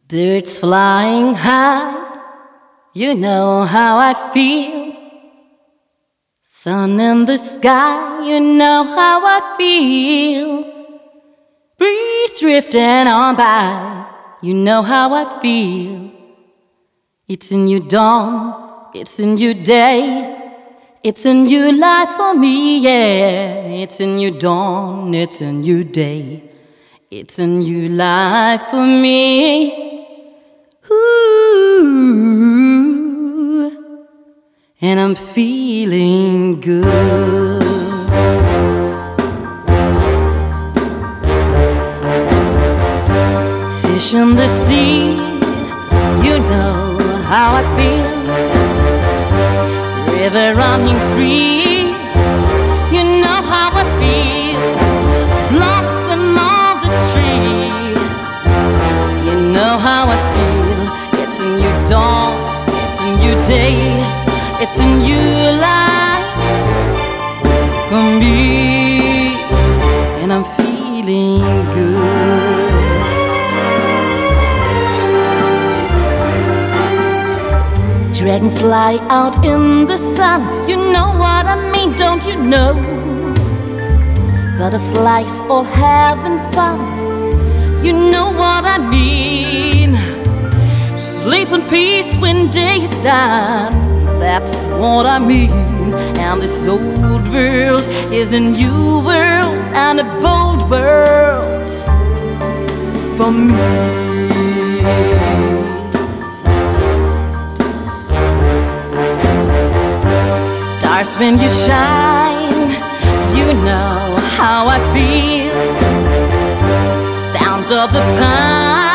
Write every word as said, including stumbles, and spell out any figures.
Birds flying high, you know how I feel. Sun in the sky, you know how I feel. Breeze drifting on by, you know how I feel. It's a new dawn, it's a new day. It's a new life for me, yeah. It's a new dawn, it's a new day. It's a new life for me. Ooh, and I'm feeling good. Fish in the sea, you know how I feel. River running free, you know how I feel. Blossom on the tree, you know how I feel. It's a new dawn, it's a new day, it's a new life for me, and I'm feeling good. Dragonfly out in the sun, you know what I mean, don't you know? Butterflies all having fun, you know what I mean. Sleep in peace when day is done, that's what I mean. And this old world is a new world and a bold world for me. Stars when you shine, you know how I feel. Sound of the pine,